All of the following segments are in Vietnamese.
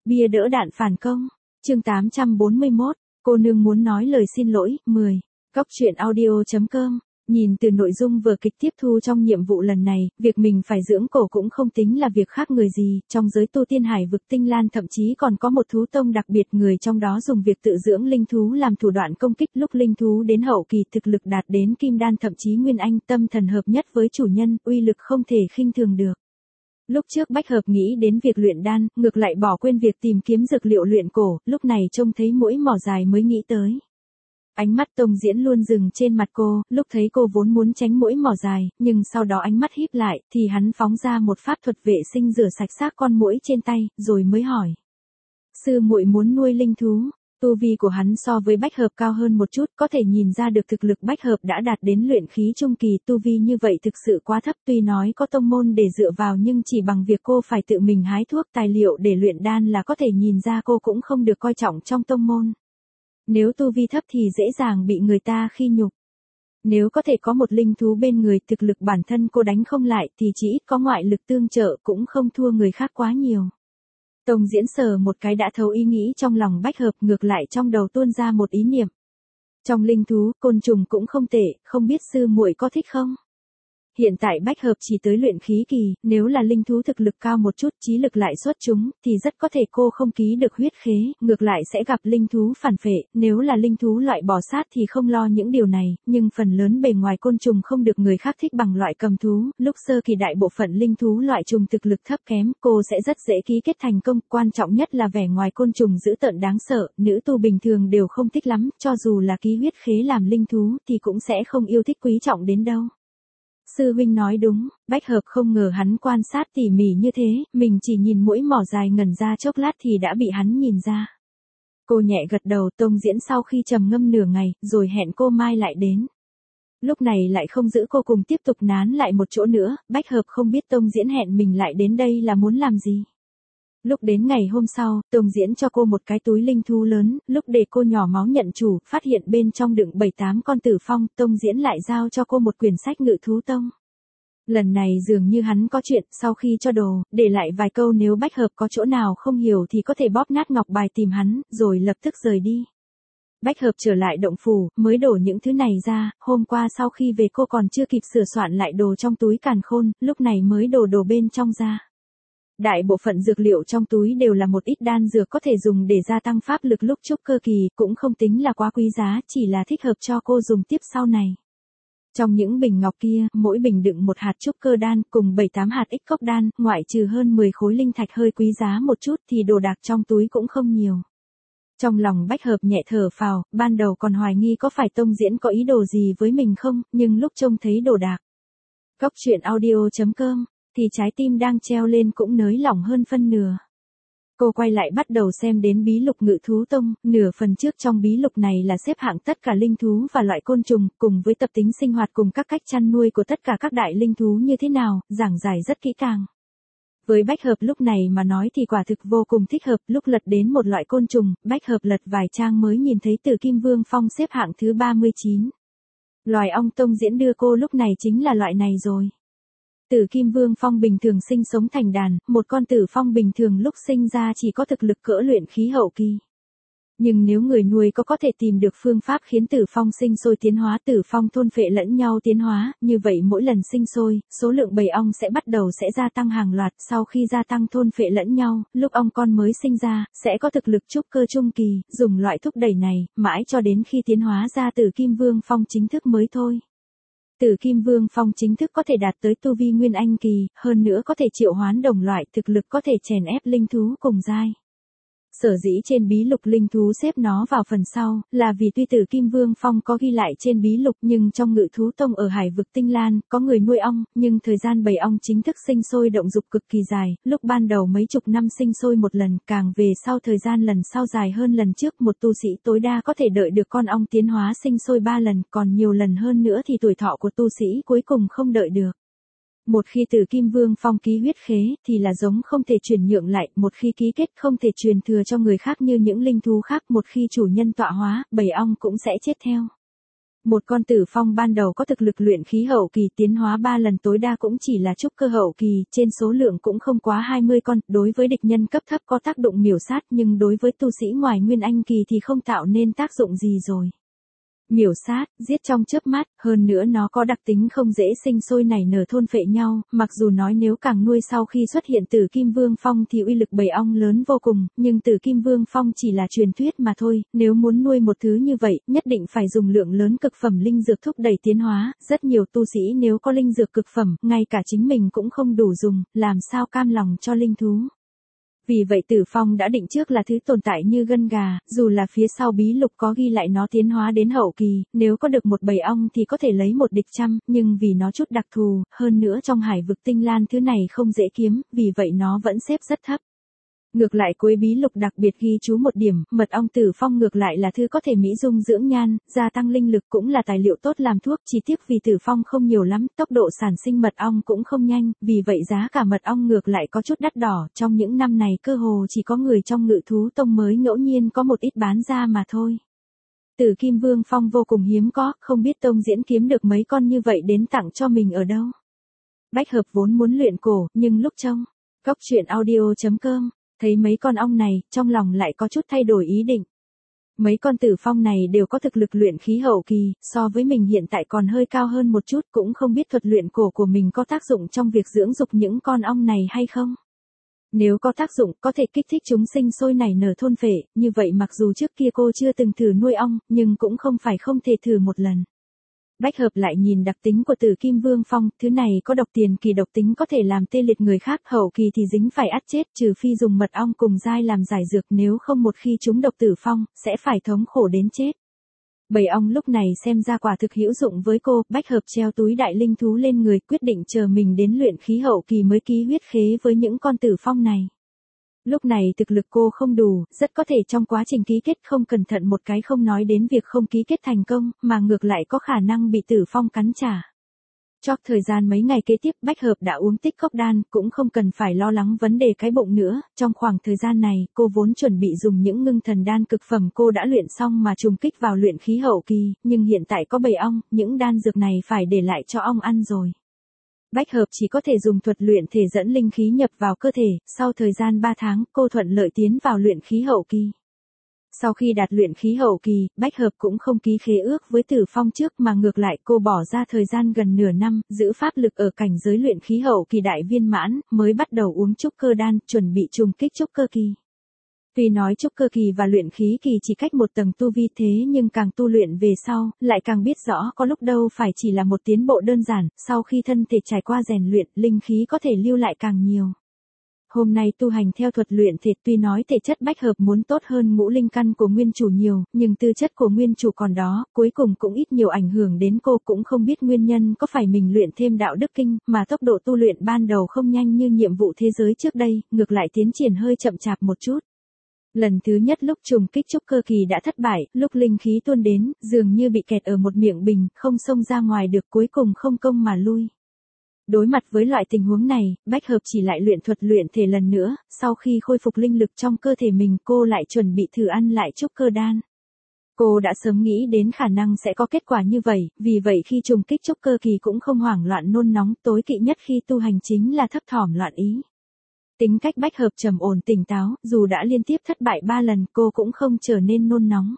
Bia đỡ đạn phản công. Chương 841, cô nương muốn nói lời xin lỗi. 10. Góc truyện audio.com. Nhìn từ nội dung vở kịch tiếp thu trong nhiệm vụ lần này, việc mình phải dưỡng cổ cũng không tính là việc khác người gì, trong giới tu tiên hải vực Tinh Lan thậm chí còn có một thú tông đặc biệt, người trong đó dùng việc tự dưỡng linh thú làm thủ đoạn công kích, lúc linh thú đến hậu kỳ thực lực đạt đến kim đan thậm chí nguyên anh, tâm thần hợp nhất với chủ nhân, uy lực không thể khinh thường được. Lúc trước Bách Hợp nghĩ đến việc luyện đan, ngược lại bỏ quên việc tìm kiếm dược liệu luyện cổ, lúc này trông thấy mũi mỏ dài mới nghĩ tới. Ánh mắt Tông Diễn luôn dừng trên mặt cô, lúc thấy cô vốn muốn tránh mũi mỏ dài, nhưng sau đó ánh mắt híp lại, thì hắn phóng ra một pháp thuật vệ sinh rửa sạch xác con muỗi trên tay, rồi mới hỏi. Sư muội muốn nuôi linh thú. Tu vi của hắn so với Bách Hợp cao hơn một chút, có thể nhìn ra được thực lực Bách Hợp đã đạt đến luyện khí trung kỳ, tu vi như vậy thực sự quá thấp, tuy nói có tông môn để dựa vào nhưng chỉ bằng việc cô phải tự mình hái thuốc tài liệu để luyện đan là có thể nhìn ra cô cũng không được coi trọng trong tông môn. Nếu tu vi thấp thì dễ dàng bị người ta khi nhục. Nếu có thể có một linh thú bên người, thực lực bản thân cô đánh không lại thì chỉ ít có ngoại lực tương trợ cũng không thua người khác quá nhiều. Tông Diễn sờ một cái đã thấu ý nghĩ trong lòng Bách Hợp, ngược lại trong đầu tuôn ra một ý niệm. Trong linh thú, côn trùng cũng không tệ, không biết sư muội có thích không? Hiện tại Bách Hợp chỉ tới luyện khí kỳ, nếu là linh thú thực lực cao một chút, trí lực lại xuất chúng, thì rất có thể cô không ký được huyết khế, ngược lại sẽ gặp linh thú phản phệ, nếu là linh thú loại bò sát thì không lo những điều này, nhưng phần lớn bề ngoài côn trùng không được người khác thích bằng loại cầm thú, lúc sơ kỳ đại bộ phận linh thú loại trùng thực lực thấp kém, cô sẽ rất dễ ký kết thành công, quan trọng nhất là vẻ ngoài côn trùng dữ tợn đáng sợ, nữ tu bình thường đều không thích lắm, cho dù là ký huyết khế làm linh thú thì cũng sẽ không yêu thích quý trọng đến đâu. Sư huynh nói đúng, Bách Hợp không ngờ hắn quan sát tỉ mỉ như thế, mình chỉ nhìn mũi mỏ dài ngẩn ra chốc lát thì đã bị hắn nhìn ra. Cô nhẹ gật đầu. Tông Diễn sau khi trầm ngâm nửa ngày, rồi hẹn cô mai lại đến. Lúc này lại không giữ cô cùng tiếp tục nán lại một chỗ nữa, Bách Hợp không biết Tông Diễn hẹn mình lại đến đây là muốn làm gì. Lúc đến ngày hôm sau, Tông Diễn cho cô một cái túi linh thú lớn, lúc để cô nhỏ máu nhận chủ, phát hiện bên trong đựng 7-8 con tử phong, Tông Diễn lại giao cho cô một quyển sách Ngự Thú Tông. Lần này dường như hắn có chuyện, sau khi cho đồ, để lại vài câu nếu Bách Hợp có chỗ nào không hiểu thì có thể bóp nát ngọc bài tìm hắn, rồi lập tức rời đi. Bách Hợp trở lại động phủ, mới đổ những thứ này ra, hôm qua sau khi về cô còn chưa kịp sửa soạn lại đồ trong túi càn khôn, lúc này mới đổ đồ bên trong ra. Đại bộ phận dược liệu trong túi đều là một ít đan dược có thể dùng để gia tăng pháp lực lúc trúc cơ kỳ, cũng không tính là quá quý giá, chỉ là thích hợp cho cô dùng tiếp sau này. Trong những bình ngọc kia, mỗi bình đựng một hạt trúc cơ đan, cùng 7-8 hạt ích cốc đan, ngoại trừ hơn 10 khối linh thạch hơi quý giá một chút thì đồ đạc trong túi cũng không nhiều. Trong lòng Bách Hợp nhẹ thở phào, ban đầu còn hoài nghi có phải Tông Diễn có ý đồ gì với mình không, nhưng lúc trông thấy đồ đạc. Góc truyện audio.com. Thì trái tim đang treo lên cũng nới lỏng hơn phân nửa. Cô quay lại bắt đầu xem đến bí lục Ngự Thú Tông, nửa phần trước trong bí lục này là xếp hạng tất cả linh thú và loại côn trùng, cùng với tập tính sinh hoạt cùng các cách chăn nuôi của tất cả các đại linh thú như thế nào, giảng giải rất kỹ càng. Với Bách Hợp lúc này mà nói thì quả thực vô cùng thích hợp, lúc lật đến một loại côn trùng, Bách Hợp lật vài trang mới nhìn thấy Tử Kim Vương Phong xếp hạng thứ 39. Loài ong Tông Diễn đưa cô lúc này chính là loại này rồi. Tử Kim Vương Phong bình thường sinh sống thành đàn, một con tử phong bình thường lúc sinh ra chỉ có thực lực cỡ luyện khí hậu kỳ. Nhưng nếu người nuôi có thể tìm được phương pháp khiến tử phong sinh sôi tiến hóa, tử phong thôn phệ lẫn nhau tiến hóa, như vậy mỗi lần sinh sôi, số lượng bầy ong sẽ bắt đầu gia tăng hàng loạt, sau khi gia tăng thôn phệ lẫn nhau, lúc ong con mới sinh ra, sẽ có thực lực trúc cơ trung kỳ, dùng loại thúc đẩy này, mãi cho đến khi tiến hóa ra Tử Kim Vương Phong chính thức mới thôi. Tử Kim Vương Phong chính thức có thể đạt tới tu vi nguyên anh kỳ, hơn nữa có thể triệu hoán đồng loại, thực lực có thể chèn ép linh thú cùng giai. Sở dĩ trên bí lục linh thú xếp nó vào phần sau, là vì tuy Tử Kim Vương Phong có ghi lại trên bí lục nhưng trong Ngự Thú Tông ở hải vực Tinh Lan, có người nuôi ong, nhưng thời gian bầy ong chính thức sinh sôi động dục cực kỳ dài, lúc ban đầu mấy chục năm sinh sôi một lần, càng về sau thời gian lần sau dài hơn lần trước, một tu sĩ tối đa có thể đợi được con ong tiến hóa sinh sôi 3 lần, còn nhiều lần hơn nữa thì tuổi thọ của tu sĩ cuối cùng không đợi được. Một khi Tử Kim Vương Phong ký huyết khế, thì là giống không thể chuyển nhượng lại, một khi ký kết không thể truyền thừa cho người khác như những linh thú khác, một khi chủ nhân tọa hóa, bầy ong cũng sẽ chết theo. Một con tử phong ban đầu có thực lực luyện khí hậu kỳ tiến hóa 3 lần tối đa cũng chỉ là trúc cơ hậu kỳ, trên số lượng cũng không quá 20 con, đối với địch nhân cấp thấp có tác động miểu sát nhưng đối với tu sĩ ngoài nguyên anh kỳ thì không tạo nên tác dụng gì rồi. Miểu sát, giết trong chớp mắt, hơn nữa nó có đặc tính không dễ sinh sôi nảy nở thôn phệ nhau, mặc dù nói nếu càng nuôi sau khi xuất hiện Tử Kim Vương Phong thì uy lực bầy ong lớn vô cùng, nhưng Tử Kim Vương Phong chỉ là truyền thuyết mà thôi, nếu muốn nuôi một thứ như vậy, nhất định phải dùng lượng lớn cực phẩm linh dược thúc đẩy tiến hóa, rất nhiều tu sĩ nếu có linh dược cực phẩm, ngay cả chính mình cũng không đủ dùng, làm sao cam lòng cho linh thú. Vì vậy Tử Phong đã định trước là thứ tồn tại như gân gà, dù là phía sau bí lục có ghi lại nó tiến hóa đến hậu kỳ, nếu có được một bầy ong thì có thể lấy một địch trăm, nhưng vì nó chút đặc thù, hơn nữa trong hải vực tinh lan thứ này không dễ kiếm, vì vậy nó vẫn xếp rất thấp. Ngược lại cuối bí lục đặc biệt ghi chú một điểm, mật ong Tử Phong ngược lại là thứ có thể mỹ dung dưỡng nhan, gia tăng linh lực cũng là tài liệu tốt làm thuốc, chỉ tiếc vì Tử Phong không nhiều lắm, tốc độ sản sinh mật ong cũng không nhanh, vì vậy giá cả mật ong ngược lại có chút đắt đỏ, trong những năm này cơ hồ chỉ có người trong Ngự Thú Tông mới ngẫu nhiên có một ít bán ra mà thôi. Tử Kim Vương Phong vô cùng hiếm có, không biết Tông Diễn kiếm được mấy con như vậy đến tặng cho mình ở đâu. Bách Hợp vốn muốn luyện cổ, nhưng lúc trông Cốc Truyện Audio.com thấy mấy con ong này, trong lòng lại có chút thay đổi ý định. Mấy con tử phong này đều có thực lực luyện khí hậu kỳ, so với mình hiện tại còn hơi cao hơn một chút, cũng không biết thuật luyện cổ của mình có tác dụng trong việc dưỡng dục những con ong này hay không. Nếu có tác dụng, có thể kích thích chúng sinh sôi nảy nở thôn phệ, như vậy mặc dù trước kia cô chưa từng thử nuôi ong, nhưng cũng không phải không thể thử một lần. Bách Hợp lại nhìn đặc tính của Tử Kim Vương Phong, thứ này có độc tiền kỳ độc tính có thể làm tê liệt người khác, hậu kỳ thì dính phải ắt chết, trừ phi dùng mật ong cùng dai làm giải dược, nếu không một khi chúng độc tử phong, sẽ phải thống khổ đến chết. Bầy ong lúc này xem ra quả thực hữu dụng với cô, Bách Hợp treo túi đại linh thú lên người, quyết định chờ mình đến luyện khí hậu kỳ mới ký huyết khế với những con tử phong này. Lúc này thực lực cô không đủ, rất có thể trong quá trình ký kết không cẩn thận một cái không nói đến việc không ký kết thành công, mà ngược lại có khả năng bị Tử Phong cắn trả. Trong thời gian mấy ngày kế tiếp Bách Hợp đã uống tích cốc đan, cũng không cần phải lo lắng vấn đề cái bụng nữa, trong khoảng thời gian này, cô vốn chuẩn bị dùng những ngưng thần đan cực phẩm cô đã luyện xong mà trùng kích vào luyện khí hậu kỳ, nhưng hiện tại có bầy ong, những đan dược này phải để lại cho ong ăn rồi. Bách Hợp chỉ có thể dùng thuật luyện thể dẫn linh khí nhập vào cơ thể, sau thời gian 3 tháng, cô thuận lợi tiến vào luyện khí hậu kỳ. Sau khi đạt luyện khí hậu kỳ, Bách Hợp cũng không ký khế ước với Tử Phong trước mà ngược lại cô bỏ ra thời gian gần nửa năm, giữ pháp lực ở cảnh giới luyện khí hậu kỳ đại viên mãn, mới bắt đầu uống trúc cơ đan, chuẩn bị trùng kích trúc cơ kỳ. Tuy nói trúc cơ kỳ và luyện khí kỳ chỉ cách một tầng tu vi thế nhưng càng tu luyện về sau, lại càng biết rõ có lúc đâu phải chỉ là một tiến bộ đơn giản, sau khi thân thể trải qua rèn luyện, linh khí có thể lưu lại càng nhiều. Hôm nay tu hành theo thuật luyện thể tuy nói thể chất Bách Hợp muốn tốt hơn ngũ linh căn của nguyên chủ nhiều, nhưng tư chất của nguyên chủ còn đó, cuối cùng cũng ít nhiều ảnh hưởng đến cô, cũng không biết nguyên nhân có phải mình luyện thêm đạo đức kinh, mà tốc độ tu luyện ban đầu không nhanh như nhiệm vụ thế giới trước đây, ngược lại tiến triển hơi chậm chạp một chút. Lần thứ nhất lúc trùng kích trúc cơ kỳ đã thất bại, lúc linh khí tuôn đến, dường như bị kẹt ở một miệng bình, không xông ra ngoài được, cuối cùng không công mà lui. Đối mặt với loại tình huống này, Bách Hợp chỉ lại luyện thuật luyện thể lần nữa, sau khi khôi phục linh lực trong cơ thể mình cô lại chuẩn bị thử ăn lại trúc cơ đan. Cô đã sớm nghĩ đến khả năng sẽ có kết quả như vậy, vì vậy khi trùng kích trúc cơ kỳ cũng không hoảng loạn nôn nóng, tối kỵ nhất khi tu hành chính là thấp thỏm loạn ý. Tính cách Bách Hợp trầm ổn tỉnh táo, dù đã liên tiếp thất bại 3 lần cô cũng không trở nên nôn nóng.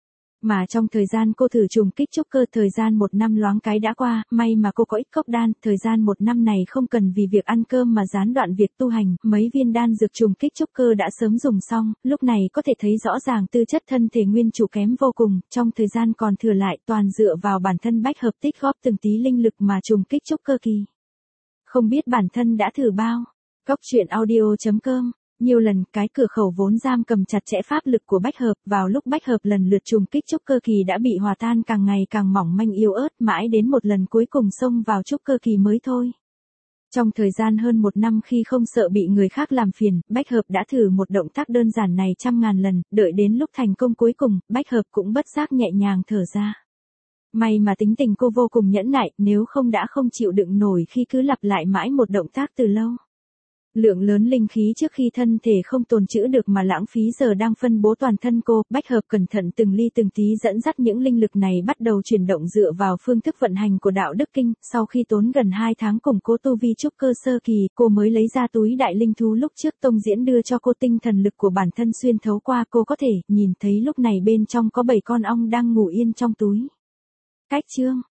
Mà trong thời gian cô thử trùng kích trúc cơ, thời gian 1 năm loáng cái đã qua, may mà cô có ít cốc đan, thời gian 1 năm này không cần vì việc ăn cơm mà gián đoạn việc tu hành, mấy viên đan dược trùng kích trúc cơ đã sớm dùng xong, lúc này có thể thấy rõ ràng tư chất thân thể nguyên chủ kém vô cùng, trong thời gian còn thừa lại toàn dựa vào bản thân Bách Hợp tích góp từng tí linh lực mà trùng kích trúc cơ kỳ. Không biết bản thân đã thử bao. Cốc Truyện Audio.com Nhiều lần cái cửa khẩu vốn giam cầm chặt chẽ pháp lực của Bách Hợp, vào lúc Bách Hợp lần lượt trùng kích trúc cơ kỳ đã bị hòa tan càng ngày càng mỏng manh yếu ớt, mãi đến một lần cuối cùng xông vào trúc cơ kỳ mới thôi. Trong thời gian hơn 1 năm khi không sợ bị người khác làm phiền, Bách Hợp đã thử một động tác đơn giản này trăm ngàn lần, đợi đến lúc thành công cuối cùng, Bách Hợp cũng bất giác nhẹ nhàng thở ra. May mà tính tình cô vô cùng nhẫn nại, nếu không đã không chịu đựng nổi khi cứ lặp lại mãi một động tác từ lâu. Lượng lớn linh khí trước khi thân thể không tồn trữ được mà lãng phí giờ đang phân bố toàn thân cô, Bách Hợp cẩn thận từng ly từng tí dẫn dắt những linh lực này bắt đầu chuyển động dựa vào phương thức vận hành của đạo đức kinh, sau khi tốn gần 2 tháng củng cố tu vi trúc cơ sơ kỳ, cô mới lấy ra túi đại linh thú lúc trước Tông Diễn đưa cho cô, tinh thần lực của bản thân xuyên thấu qua, cô có thể nhìn thấy lúc này bên trong có 7 con ong đang ngủ yên trong túi. Cách chương